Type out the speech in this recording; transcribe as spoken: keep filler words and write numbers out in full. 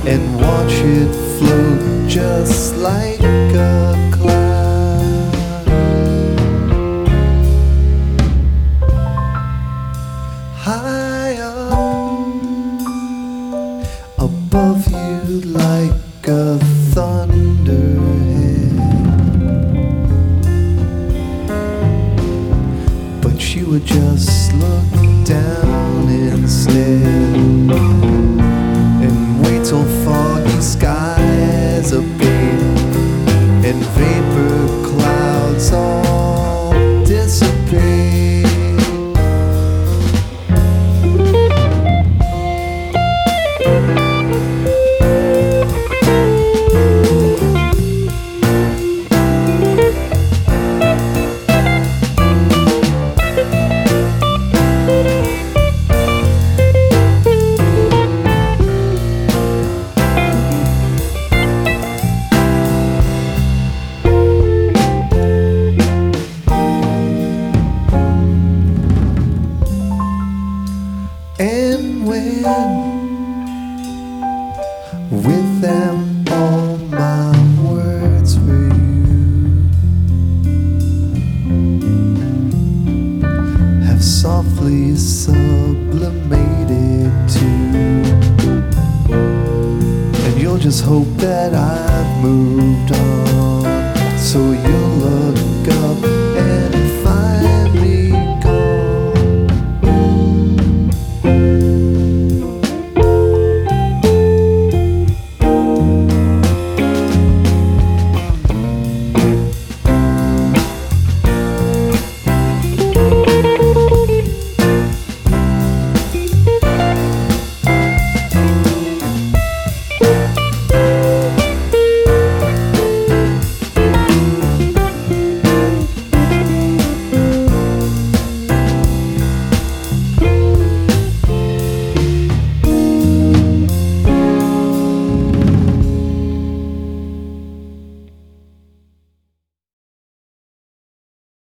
and watch it float just like a cloud. High up above you like a thunderhead, but you would just look down instead and wait till foggy skies abate and vapor clouds all dissipate. And when with them all my words for you have softly sublimated too, and you'll just hope that I've moved on, so you'll